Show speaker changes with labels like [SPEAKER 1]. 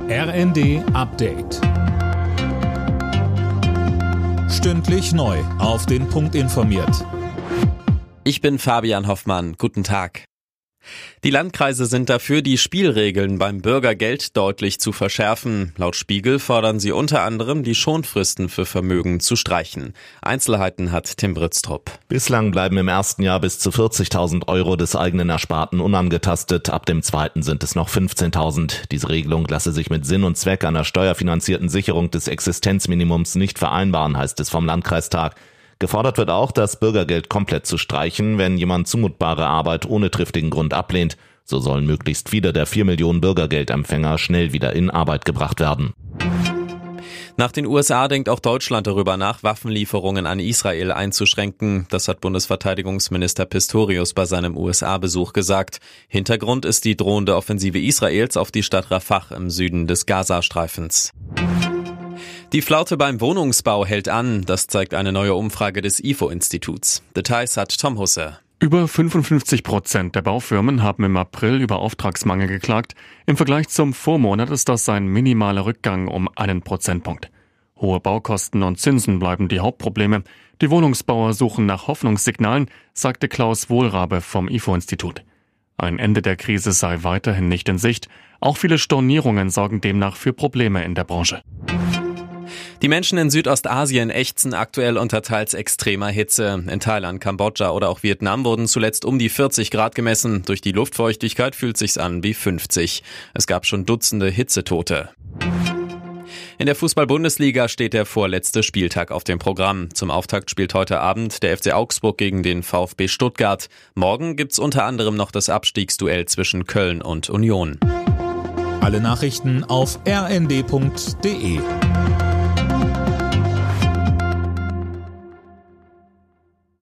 [SPEAKER 1] RND Update. Stündlich neu auf den Punkt informiert.
[SPEAKER 2] Ich bin Fabian Hoffmann. Guten Tag. Die Landkreise sind dafür, die Spielregeln beim Bürgergeld deutlich zu verschärfen. Laut Spiegel fordern sie unter anderem, die Schonfristen für Vermögen zu streichen. Einzelheiten hat Tim Britztrup.
[SPEAKER 3] Bislang bleiben im ersten Jahr bis zu 40.000 Euro des eigenen Ersparten unangetastet. Ab dem zweiten sind es noch 15.000. Diese Regelung lasse sich mit Sinn und Zweck einer steuerfinanzierten Sicherung des Existenzminimums nicht vereinbaren, heißt es vom Landkreistag. Gefordert wird auch, das Bürgergeld komplett zu streichen, wenn jemand zumutbare Arbeit ohne triftigen Grund ablehnt. So sollen möglichst viele der 4 Millionen Bürgergeldempfänger schnell wieder in Arbeit gebracht werden.
[SPEAKER 2] Nach den USA denkt auch Deutschland darüber nach, Waffenlieferungen an Israel einzuschränken. Das hat Bundesverteidigungsminister Pistorius bei seinem USA-Besuch gesagt. Hintergrund ist die drohende Offensive Israels auf die Stadt Rafah im Süden des Gazastreifens. Die Flaute beim Wohnungsbau hält an, das zeigt eine neue Umfrage des IFO-Instituts. Details hat Tom Husse.
[SPEAKER 4] Über 55% der Baufirmen haben im April über Auftragsmangel geklagt. Im Vergleich zum Vormonat ist das ein minimaler Rückgang um 1 Prozentpunkt. Hohe Baukosten und Zinsen bleiben die Hauptprobleme. Die Wohnungsbauer suchen nach Hoffnungssignalen, sagte Klaus Wohlrabe vom IFO-Institut. Ein Ende der Krise sei weiterhin nicht in Sicht. Auch viele Stornierungen sorgen demnach für Probleme in der Branche.
[SPEAKER 2] Die Menschen in Südostasien ächzen aktuell unter teils extremer Hitze. In Thailand, Kambodscha oder auch Vietnam wurden zuletzt um die 40 Grad gemessen. Durch die Luftfeuchtigkeit fühlt sich's an wie 50. Es gab schon Dutzende Hitzetote. In der Fußball-Bundesliga steht der vorletzte Spieltag auf dem Programm. Zum Auftakt spielt heute Abend der FC Augsburg gegen den VfB Stuttgart. Morgen gibt's unter anderem noch das Abstiegsduell zwischen Köln und Union.
[SPEAKER 1] Alle Nachrichten auf rnd.de.